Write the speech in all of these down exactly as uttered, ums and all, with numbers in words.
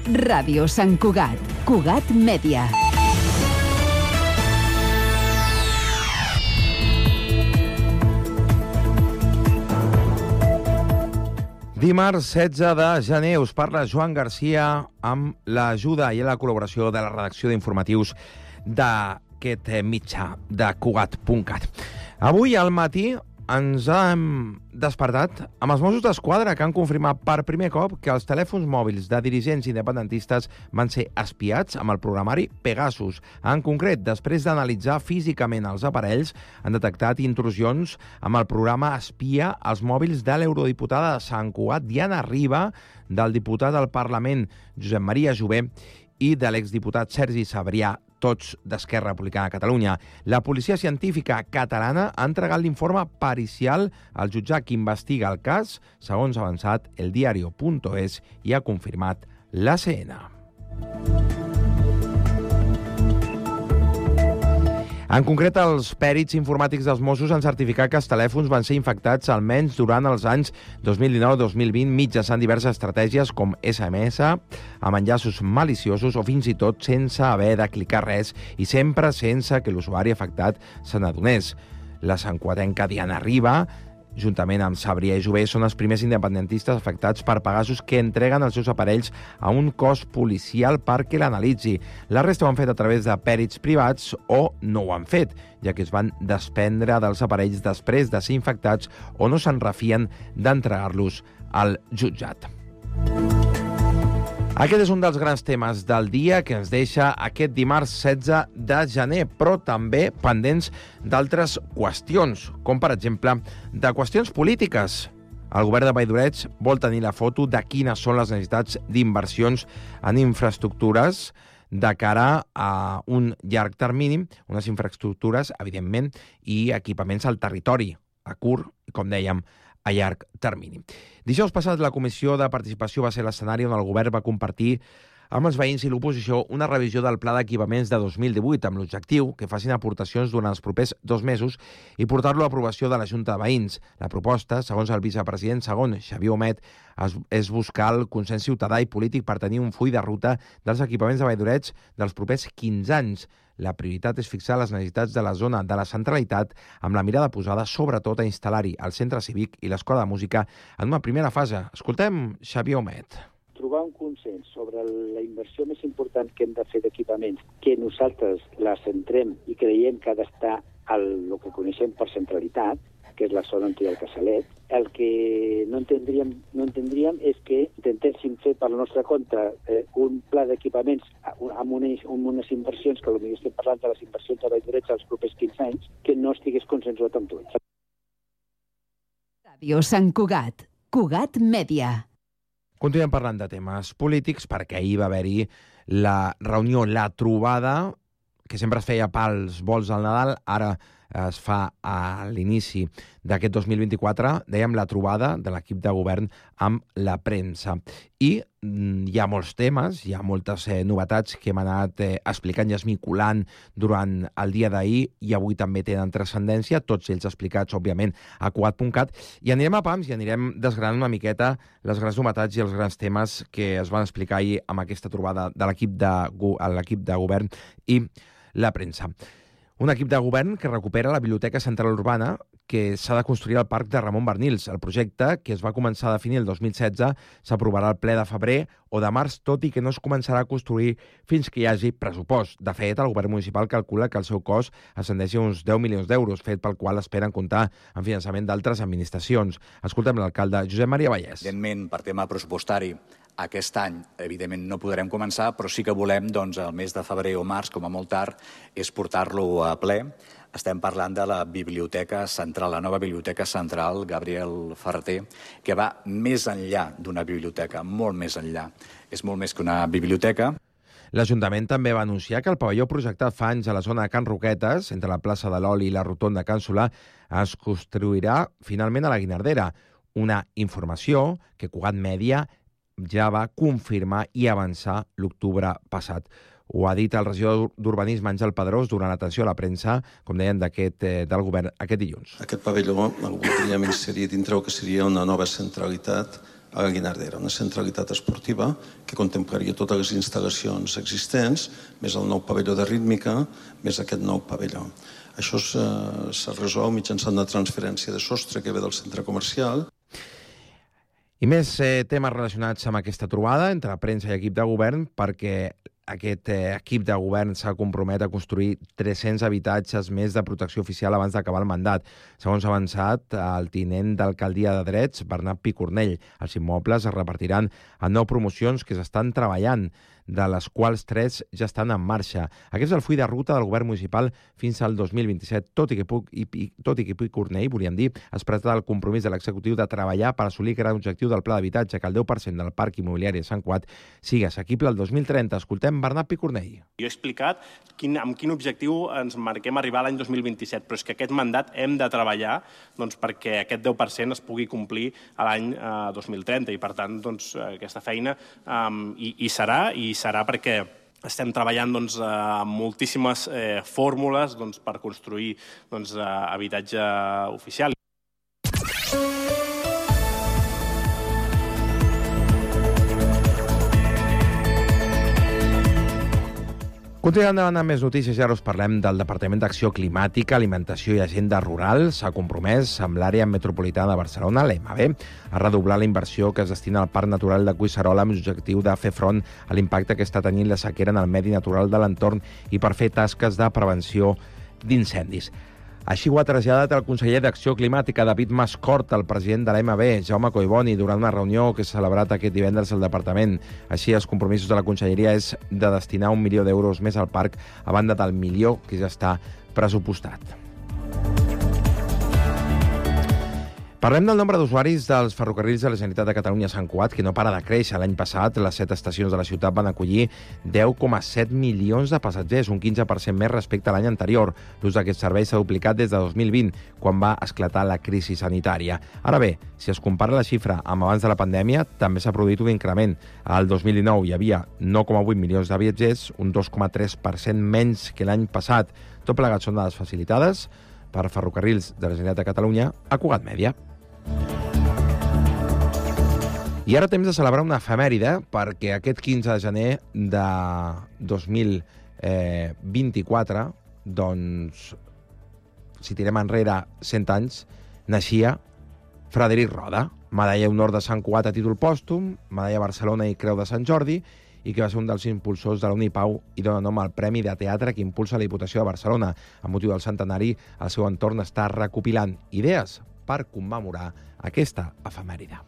Ràdio Sant Cugat. Cugat Mèdia. Dimarts setze de gener us parla Joan Garcia amb l'ajuda i la col·laboració de la redacció d'informatius d'aquest mitjà de Cugat punt cat. Avui al matí ens hem despertat amb els Mossos d'Esquadra, que han confirmat per primer cop que els telèfons mòbils de dirigents independentistes van ser espiats amb el programari Pegasus. En concret, després d'analitzar físicament els aparells, han detectat intrusions amb el programa espia als mòbils de l'eurodiputada de Sant Cugat, Diana Riba, del diputat al Parlament, Josep Maria Jové, i de l'exdiputat Sergi Sabrià, tots d'Esquerra Republicana de Catalunya. La policia científica catalana ha entregat l'informe pericial al jutjat que investiga el cas, segons ha avançat el diario punt es, i ha confirmat l'A C N. En concret, els pèrits informàtics dels Mossos han certificat que els telèfons van ser infectats almenys durant els anys dos mil dinou dos mil vint mitjançant diverses estratègies com esse eme esse, amb enllaços maliciosos o fins i tot sense haver de clicar res i sempre sense que l'usuari afectat se n'adonés. La santcugatenca Diana Riba, juntament amb Sabrià i Jové, són els primers independentistes afectats per Pegasus que entreguen els seus aparells a un cos policial perquè l'analitzi. La resta ho han fet a través de pèrits privats o no ho han fet, ja que es van desprendre dels aparells després de ser infectats o no se'n refien d'entregar-los al jutjat. Aquest és un dels grans temes del dia que ens deixa aquest dimarts setze de gener, però també pendents d'altres qüestions, com per exemple de qüestions polítiques. El govern de Vall-d'Oreig vol tenir la foto de quines són les necessitats d'inversions en infraestructures de cara a un llarg termini, unes infraestructures, evidentment, i equipaments al territori, a curt, i com dèiem, a llarg termini. Dijous passat, la Comissió de Participació va ser l'escenari on el govern va compartir amb els veïns i l'oposició una revisió del Pla d'Equipaments de dos mil divuit, amb l'objectiu que facin aportacions durant els propers dos mesos i portar-lo a aprovació de la Junta de Veïns. La proposta, segons el vicepresident segon, Xavier Homet, és buscar el consens ciutadà i polític per tenir un full de ruta dels equipaments de Vall-d'Oreig dels propers quinze anys. La prioritat és fixar les necessitats de la zona de la centralitat amb la mirada posada sobretot a instal·lar-hi el centre cívic i l'escola de música en una primera fase. Escoltem Xavier Homet. Trobar un consens sobre la inversió més important que hem de fer d'equipaments, que nosaltres la centrem i creiem que ha d'estar al el que coneixem per centralitat, que és la zona on hi ha el Casalet. El que no entendríem, no entendríem és que intentéssim fer per la nostra compte eh, un pla d'equipaments amb unes, amb unes inversions, que potser estem parlant de les inversions de Vall-d'Oreig als propers quinze anys, que no estigués consensuat amb tots. Ràdio Sant Cugat. Cugat Mèdia. Continuem parlant de temes polítics perquè ahir va haver-hi la reunió, la trobada, que sempre es feia pels vols al Nadal, ara es fa a l'inici d'aquest dos mil vint-i-quatre, dèiem la trobada de l'equip de govern amb la premsa. I hi ha molts temes, hi ha moltes eh, novetats que hem anat eh, explicant i esmiculant durant el dia d'ahir i avui també tenen transcendència, tots ells explicats, òbviament, a Cugat punt cat, i anirem a pams i anirem desgranant una miqueta les grans novetats i els grans temes que es van explicar ahir amb aquesta trobada de l'equip de, l'equip de govern i la premsa. Un equip de govern que recupera la Biblioteca Central Urbana, que s'ha de construir al Parc de Ramon Barnils. El projecte, que es va començar a definir el dos mil setze, s'aprovarà al ple de febrer o de març, tot i que no es començarà a construir fins que hi hagi pressupost. De fet, el govern municipal calcula que el seu cost ascendeix a uns deu milions d'euros, fet pel qual esperen comptar amb finançament d'altres administracions. Escoltem l'alcalde Josep Maria Vallès. Evidentment, per tema pressupostari, aquest any, evidentment, no podrem començar, però sí que volem, doncs, el mes de febrer o març, com a molt tard, és portar-lo a ple. Estem parlant de la Biblioteca Central, la nova Biblioteca Central Gabriel Ferrater, que va més enllà d'una biblioteca, molt més enllà. És molt més que una biblioteca. L'Ajuntament també va anunciar que el pavelló projectat fa anys a la zona de Can Roquetes, entre la plaça de l'Oli i la rotonda Can Solà, es construirà finalment a la Guinardera. Una informació que Cugat Mèdia ja va confirmar i avançar l'octubre passat. Ho ha dit el regidor d'Urbanisme, Àngel Pedrós, durant l'atenció a la premsa, com deien, d'aquest eh, del govern aquest dilluns. Aquest pavelló el voldríem inserir dintre el que seria una nova centralitat a la Guinardera, una centralitat esportiva que contemplaria totes les instal·lacions existents, més el nou pavelló de rítmica, més aquest nou pavelló. Això se resol mitjançant una transferència de sostre que ve del centre comercial. I més eh, temes relacionats amb aquesta trobada entre premsa i equip de govern, perquè aquest eh, equip de govern s'ha compromet a construir tres-cents habitatges més de protecció oficial abans d'acabar el mandat. Segons ha avançat el tinent d'alcaldia de Drets, Bernat Picornell, els immobles es repartiran en nou promocions que s'estan treballant, de les quals tres ja estan en marxa. Aquest és el full de ruta del govern municipal fins al dos mil vint-i-set, tot i que, i, i, tot i que Picornell, volíem dir, es presenta el compromís de l'executiu de treballar per assolir el gran objectiu del pla d'habitatge, que el deu per cent del parc immobiliari de Sant Cugat sigui assequible el dos mil trenta. Escoltem Bernat Picornell. Jo he explicat quin, amb quin objectiu ens marquem arribar a l'any dos mil vint-i-set, però és que aquest mandat hem de treballar doncs, perquè aquest deu per cent es pugui complir a l'any eh, dos mil trenta, i per tant doncs, aquesta feina eh, hi, hi serà, i serà perquè estem treballant doncs, amb moltíssimes eh, fórmules doncs, per construir doncs, eh, habitatge oficial. Continuem endavant amb més notícies i ara us parlem del Departament d'Acció Climàtica, Alimentació i Agenda Rural. S'ha compromès amb l'àrea metropolitana de Barcelona, l'E M B, a redoblar la inversió que es destina al Parc Natural de Collserola amb l'objectiu de fer front a l'impacte que està tenint la sequera en el medi natural de l'entorn i per fer tasques de prevenció d'incendis. Així ho ha traslladat el conseller d'Acció Climàtica, David Mascort, al president de l'E M B, Jaume Collboni, durant una reunió que s'ha celebrat aquest divendres al departament. Així, els compromisos de la conselleria és de destinar un milió d'euros més al parc, a banda del milió que ja està pressupostat. Parlem del nombre d'usuaris dels ferrocarrils de la Generalitat de Catalunya a Sant Cugat, que no para de créixer. L'any passat, les set estacions de la ciutat van acollir deu coma set milions de passatgers, un quinze per cent més respecte a l'any anterior. L'ús d'aquest servei s'ha duplicat des de dos mil vint, quan va esclatar la crisi sanitària. Ara bé, si es compara la xifra amb abans de la pandèmia, també s'ha produït un increment. Al dos mil dinou hi havia nou coma vuit milions de viatgers, un dos coma tres per cent menys que l'any passat. Tot plegat són dades facilitades per ferrocarrils de la Generalitat de Catalunya a Cugat Mèdia. I ara temps de celebrar una efemèride, perquè aquest quinze de gener de dos mil vint-i-quatre, doncs, si tirem enrere cent anys, naixia Frederic Roda, medalla honor de Sant Cugat a títol pòstum, medalla Barcelona i Creu de Sant Jordi, i que va ser un dels impulsors de la Unipau i dona nom al Premi de Teatre que impulsa la Diputació de Barcelona. Amb motiu del centenari, el seu entorn està recopilant idees per commemorar aquesta efemèride.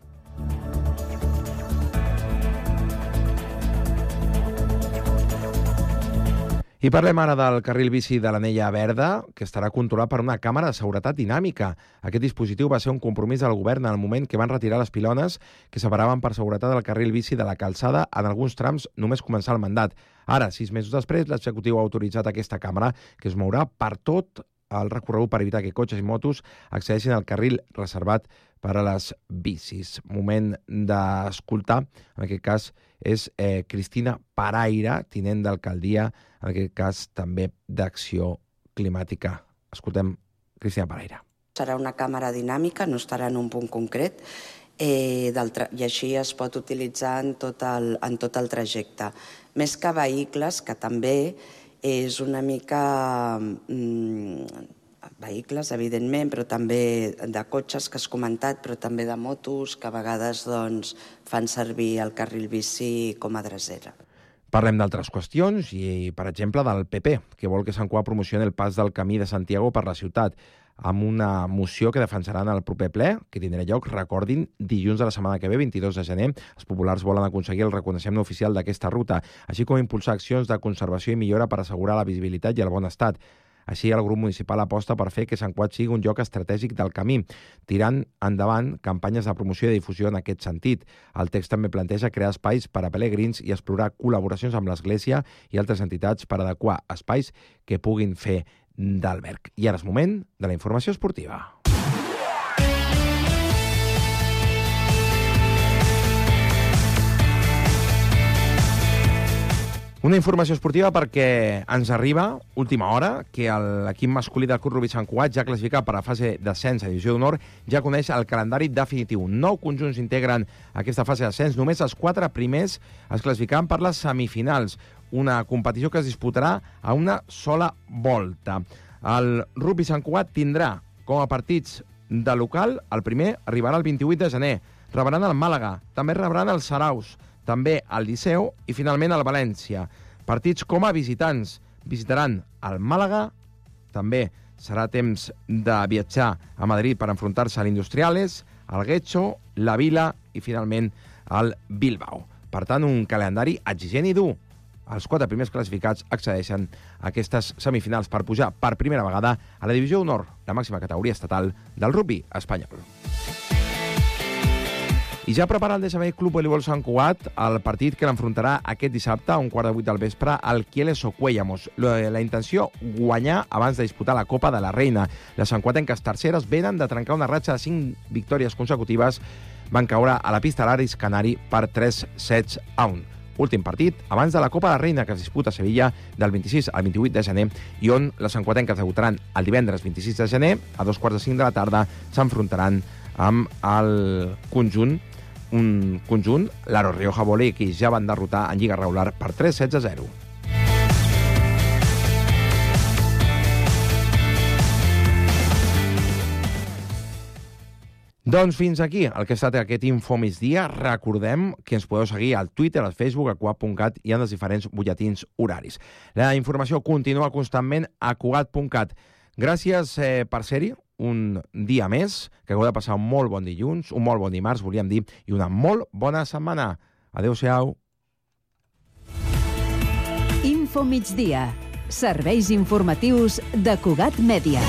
I parlem ara del carril bici de l'Anella Verda, que estarà controlat per una càmera de seguretat dinàmica. Aquest dispositiu va ser un compromís del govern en el moment que van retirar les pilones que separaven per seguretat el carril bici de la calçada en alguns trams només començar el mandat. Ara, sis mesos després, l'executiu ha autoritzat aquesta càmera, que es mourà per tot el recorregut per evitar que cotxes i motos accedeixin al carril reservat per a les bicis. Moment d'escoltar, en aquest cas, és eh, Cristina Paraire, tinent d'alcaldia, en aquest cas també d'Acció Climàtica. Escoltem Cristina Paraire. Serà una càmera dinàmica, no estarà en un punt concret, eh, i així es pot utilitzar en tot, el, en tot el trajecte. Més que vehicles, que també és una mica mm, vehicles, evidentment, però també de cotxes que has comentat, però també de motos que a vegades doncs, fan servir el carril bici com a drecera. Parlem d'altres qüestions i, per exemple, del P P, que vol que Sant Cugat promocioni el pas del Camí de Santiago per la ciutat, amb una moció que defensaran al proper ple, que tindrà lloc, recordin, dilluns de la setmana que ve, vint-i-dos de gener. Els populars volen aconseguir el reconeixement oficial d'aquesta ruta, així com impulsar accions de conservació i millora per assegurar la visibilitat i el bon estat. Així, el grup municipal aposta per fer que Sant Cugat sigui un lloc estratègic del camí, tirant endavant campanyes de promoció i difusió en aquest sentit. El text també planteja crear espais per a pelegrins i explorar col·laboracions amb l'Església i altres entitats per adequar espais que puguin fer d'alberg. I ara és moment de la informació esportiva. Una informació esportiva perquè ens arriba, última hora, que l'equip masculí del Club Rugby Sant Cugat, ja classificat per a la fase d'ascens a Divisió d'Honor, ja coneix el calendari definitiu. Nou conjunts integren aquesta fase d'ascens, només els quatre primers es classificaran per les semifinals, una competició que es disputarà a una sola volta. El Rugby Sant Cugat tindrà com a partits de local, el primer arribarà el vint-i-vuit de gener, rebran el Màlaga, també rebran el Saraus, també el Liceu i finalment el València. Partits com a visitants visitaran el Màlaga, també serà temps de viatjar a Madrid per enfrontar-se a l'Industriales, el Getxo, la Vila i finalment el Bilbao. Per tant, un calendari exigent i dur. Els quatre primers classificats accedeixen a aquestes semifinals per pujar per primera vegada a la Divisió d'Honor, la màxima categoria estatal del rugby espanyol. I ja prepara el D S B Club Voleibol Sant Cugat el partit que l'enfrontarà aquest dissabte a un quart de vuit del vespre al Kieles Ocuellamos. La intenció, guanyar abans de disputar la Copa de la Reina. Les santcuatenques terceres venen de trencar una ratxa de cinc victòries consecutives. Van caure a la pista l'Aris Canari per tres sets a un. Últim partit abans de la Copa de la Reina que es disputa a Sevilla del vint-i-sis al vint-i-vuit de gener i on les santcuatenques debutaran el divendres vint-i-sis de gener a dos quarts de cinc de la tarda s'enfrontaran amb el conjunt un conjunt, l'Aro Rioja Volley, que ja van derrotar en Lliga regular per tres sets a zero. Doncs fins aquí el que ha estat aquest Info Migdia. Recordem que ens podeu seguir al Twitter, al Facebook, a cugat punt cat i en els diferents butlletins horaris. La informació continua constantment a cugat punt cat. Gràcies eh, per ser-hi un dia més, que heu de passar un molt bon dilluns, un molt bon dimarts, volíem dir, i una molt bona setmana. Adéu-siau. Info Migdia. Serveis informatius de Cugat Mèdia.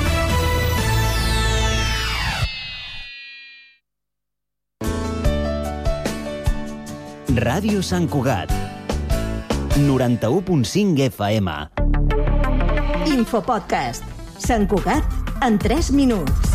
Ràdio Sant Cugat. noranta-u punt cinc F M. Infopodcast. Sant Cugat en tres minuts.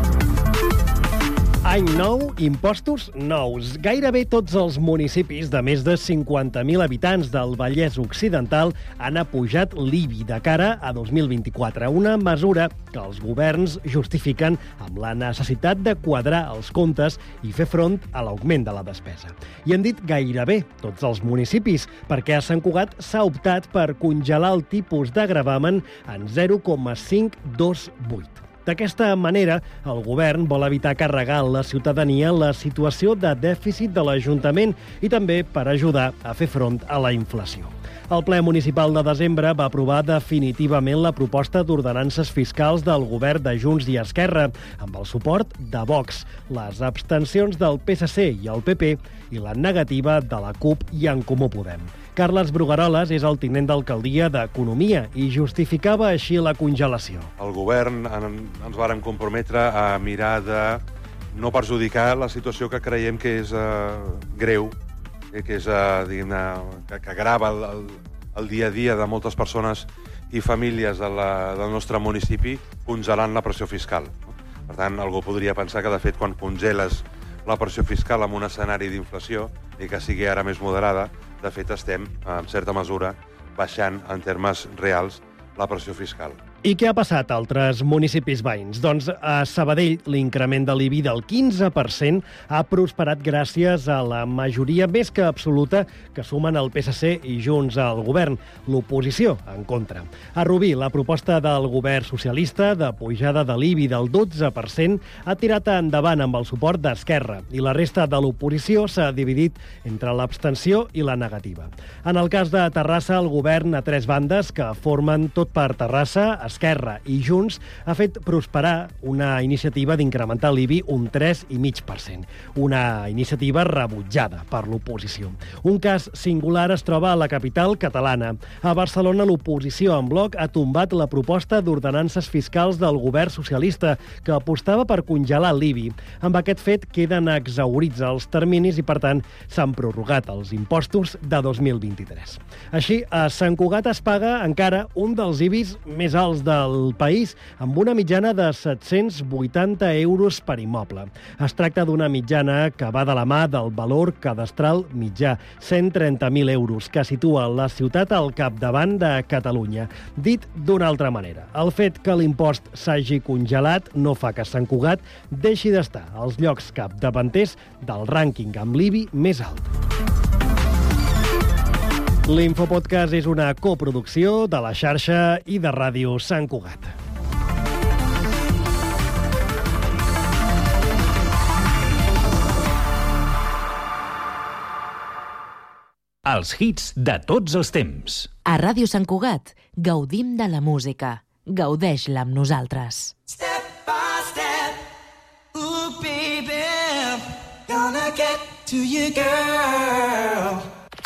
Any nou, impostos nous. Gairebé tots els municipis de més de cinquanta mil habitants del Vallès Occidental han apujat l'I B I de cara a dos mil vint-i-quatre, una mesura que els governs justifiquen amb la necessitat de quadrar els comptes i fer front a l'augment de la despesa. I han dit gairebé tots els municipis, perquè a Sant Cugat s'ha optat per congelar el tipus de gravamen en zero coma cinc dos vuit. D'aquesta manera, el govern vol evitar carregar a la ciutadania la situació de dèficit de l'Ajuntament i també per ajudar a fer front a la inflació. El ple municipal de desembre va aprovar definitivament la proposta d'ordenances fiscals del govern de Junts i Esquerra, amb el suport de Vox, les abstencions del P S C i el P P i la negativa de la CUP i En Comú Podem. Carles Brugaroles és el tinent d'alcaldia d'Economia i justificava així la congelació. El govern ens vàrem comprometre a mirar de no perjudicar la situació que creiem que és uh, greu, que és, uh, diguem-ne, que, que grava el, el, el dia a dia de moltes persones i famílies de la, del nostre municipi, congelant la pressió fiscal. Per tant, algú podria pensar que, de fet, quan congeles la pressió fiscal en un escenari d'inflació i que sigui ara més moderada, de fet, estem, en certa mesura, baixant en termes reals la pressió fiscal. I què ha passat a altres municipis veïns? Doncs a Sabadell l'increment de l'I B I del quinze per cent ha prosperat gràcies a la majoria més que absoluta que sumen el P S C i Junts al govern, l'oposició en contra. A Rubí, la proposta del govern socialista de pujada de l'I B I del dotze per cent ha tirat endavant amb el suport d'Esquerra i la resta de l'oposició s'ha dividit entre l'abstenció i la negativa. En el cas de Terrassa, el govern a tres bandes que formen tot per Terrassa, Esquerra i Junts ha fet prosperar una iniciativa d'incrementar l'I B I un tres coma cinc per cent, una iniciativa rebutjada per l'oposició. Un cas singular es troba a la capital catalana. A Barcelona, l'oposició en bloc ha tombat la proposta d'ordenances fiscals del govern socialista, que apostava per congelar l'I B I. Amb aquest fet queden exhaurits els terminis i, per tant, s'han prorrogat els impostos de dos mil vint-i-tres. Així, a Sant Cugat es paga encara un dels I B Is més alts del país, amb una mitjana de set-cents vuitanta euros per immoble. Es tracta d'una mitjana que va de la mà del valor cadastral mitjà, cent trenta mil euros, que situa la ciutat al capdavant de Catalunya. Dit d'una altra manera, el fet que l'impost s'hagi congelat no fa que Sant Cugat deixi d'estar als llocs capdavanters del rànquing amb l'I B I més alt. L'Infopodcast és una coproducció de la xarxa i de Ràdio Sant Cugat. Els hits de tots els temps. A Ràdio Sant Cugat gaudim de la música. Gaudeix-la amb nosaltres. Step by step, ooh baby, gonna get to you, girl.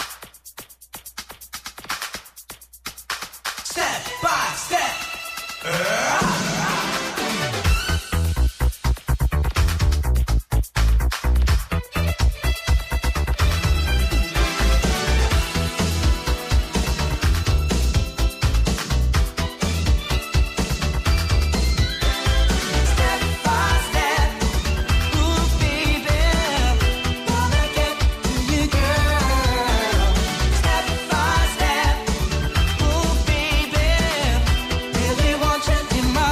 Step by step. Uh. In my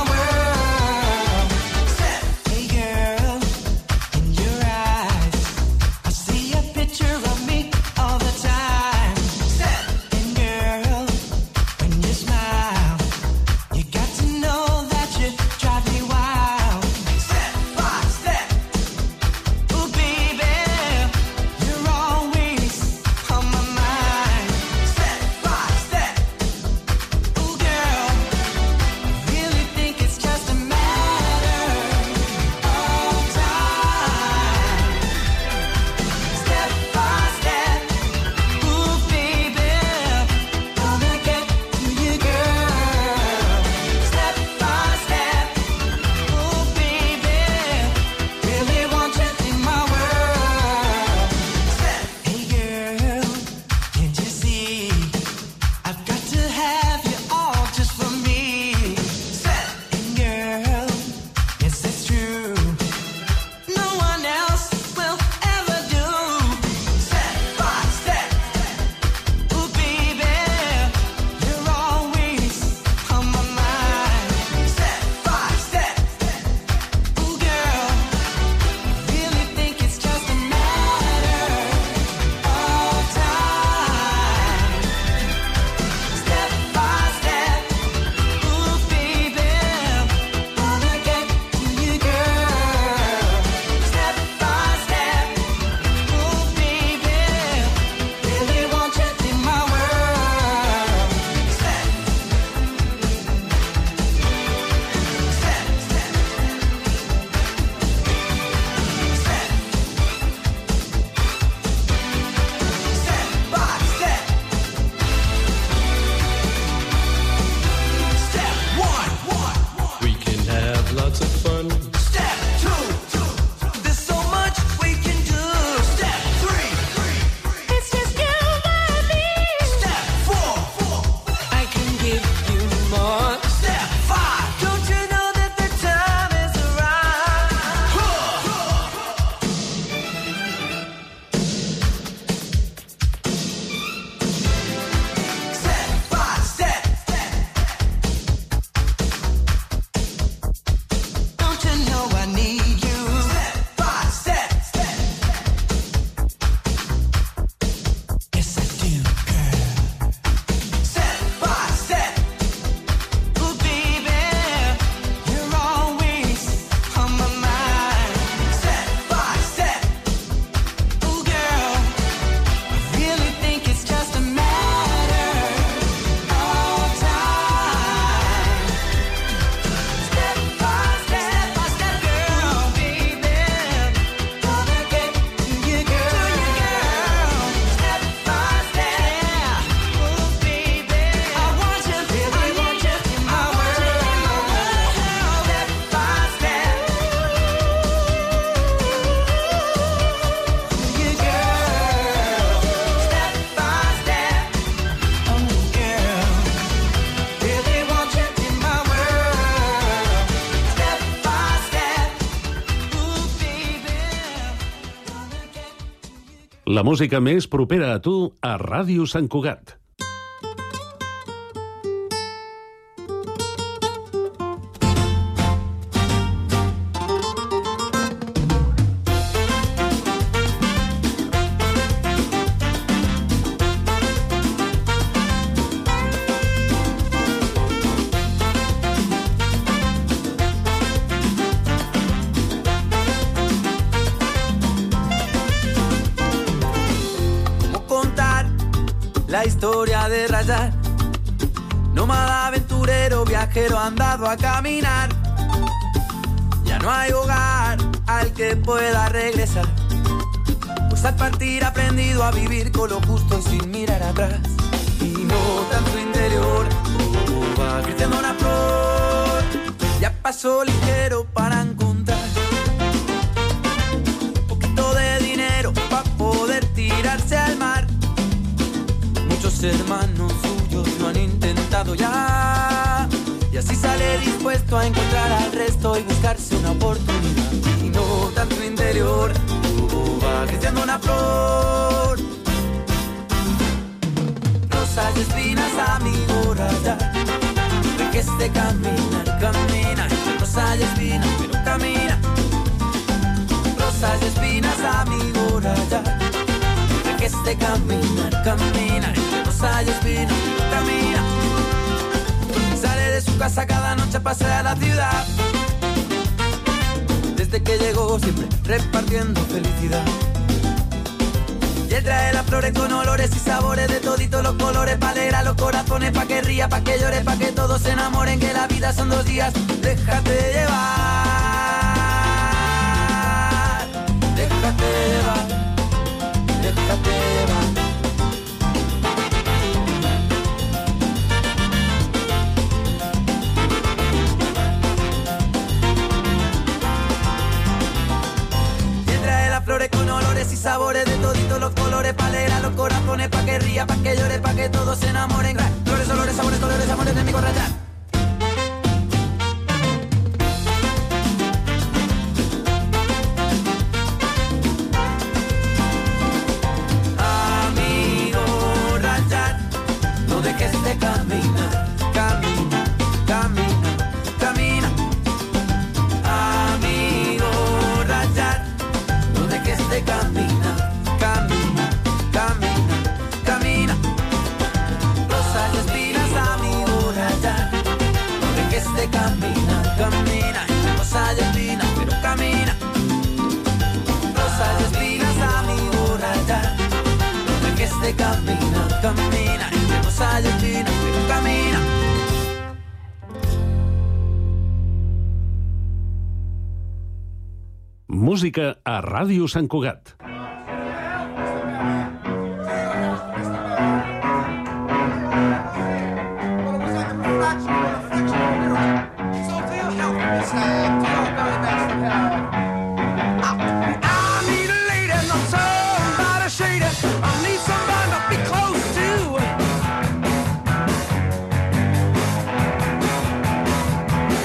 La música més propera a tu a Ràdio Sant Cugat. La historia de Rayar, nómada aventurero, viajero andado a caminar. Ya no hay hogar al que pueda regresar, pues al partir ha aprendido a vivir con lo justo y sin mirar atrás. Y no tanto interior, oh, va creciendo una flor, ya pasó ligero para encontrar un poquito de dinero para poder tirarse al mar. Muchos hermanos suyos lo han intentado ya, y así sale dispuesto a encontrar al resto y buscarse una oportunidad. Y no tanto interior, oh, va creciendo una flor, rosas y espinas, amigo Rayar, de que este caminar, camina, rosas y espinas, pero camina, rosas y espinas, amigo Rayar, que este caminar, camina, entre rosa y espina, camina. Sale de su casa cada noche a pasear a la ciudad. Desde que llegó siempre repartiendo felicidad. Y él trae las flores con olores y sabores de toditos los colores, pa' alegrar los corazones, pa' que ría, pa' que llore, pa' que todos se enamoren, que la vida son dos días. Déjate llevar, déjate llevar, déjate llevar. Y trae las flores con olores y sabores de toditos los colores, pa' alegrar los corazones, pa' que ría, pa' que llore, pa' que todos se enamoren. Flores, olores, sabores, colores, amores de mi Rayar. Camina, camina, camina, camina. Amigo Rayar, no dejes de caminar. Camina, camina, camina. Rosas y espinas, amigo Rayar, no dejes de caminar. Camina, rosas y espinas, pero camina. Rosas y espinas, amigo Rayar, no dejes de caminar. Camina, rosas y espinas, pero camina. Música a Ràdio Sant Cugat.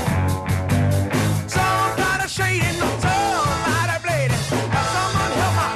Someone help my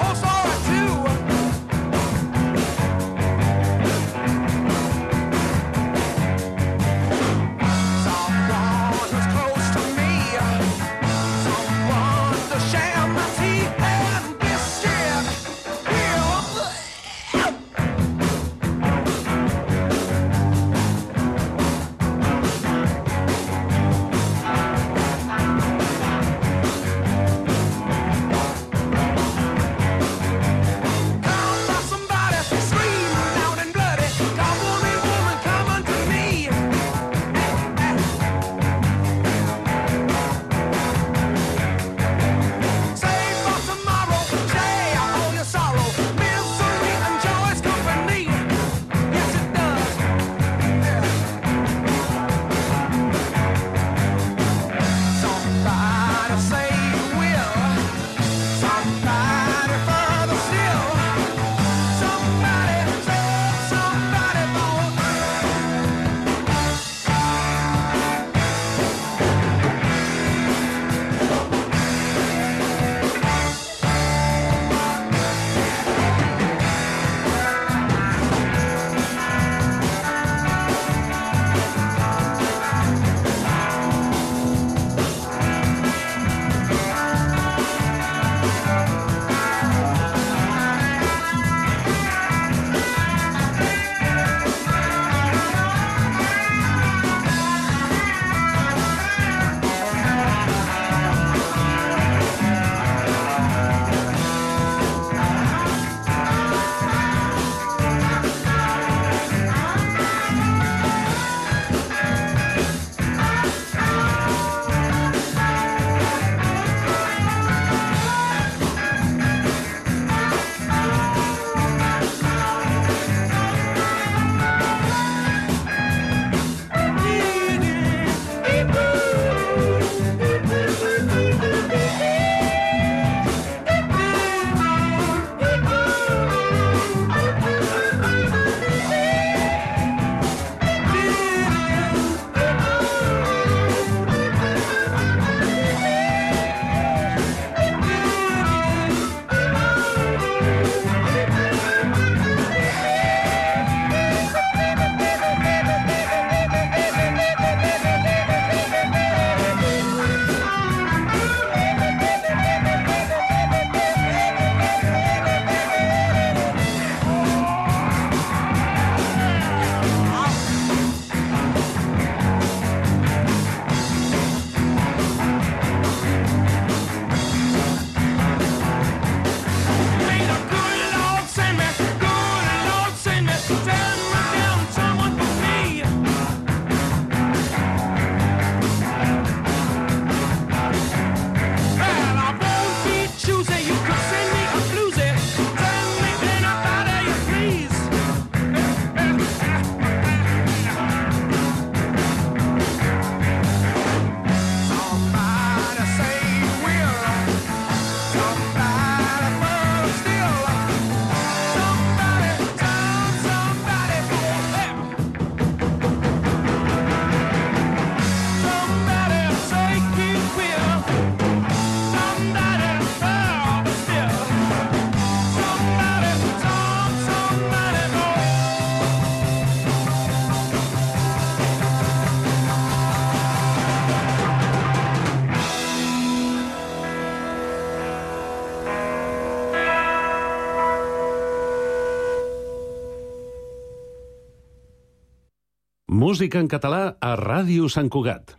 Música en català a Ràdio Sant Cugat.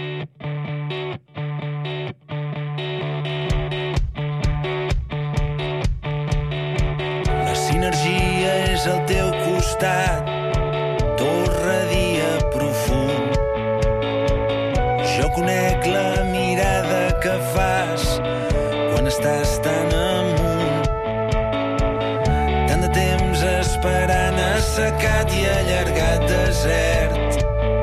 La sinergia és al teu costat, torre dia profund. Jo conec la mirada que fas quan estàs tan amunt. Tant de temps esperant assecat i allargat desert.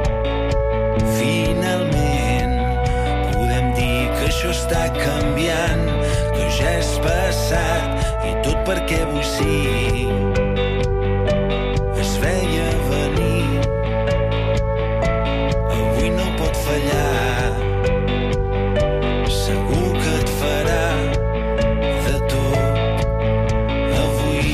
Finalment podem dir que això està canviant, que ja és passat i tot perquè avui sí es veia venir. Avui no pot fallar, segur que et farà de tot avui.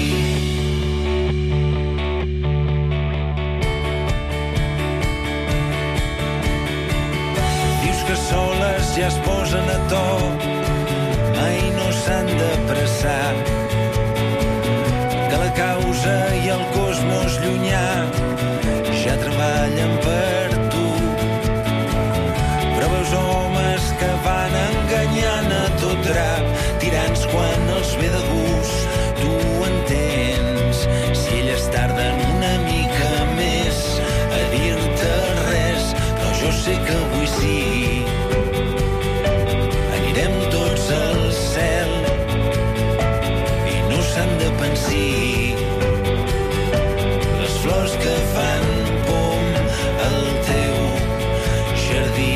Dius que soles ja es posen a to, mai no s'han d'apressar, que la causa i el cosmos llunyà ja treballen per tu. Però veus homes que van enganyant a tot drap, tirants quan els ve de gust. Tu entens si elles tarden una mica més a dir-te res, però jo sé que avui sí anirem tots al cel i no s'han de pensar les flors que fan pom al teu jardí.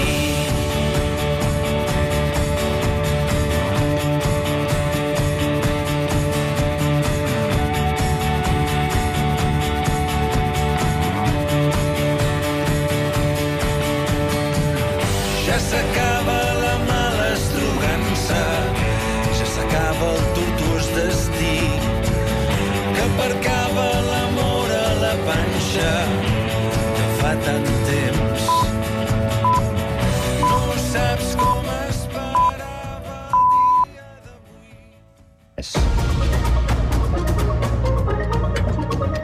Ja s'acaba la mala estrugança, ja s'acaba el tortuós destí, que aparcava l'amor a la panxa, que fa tant temps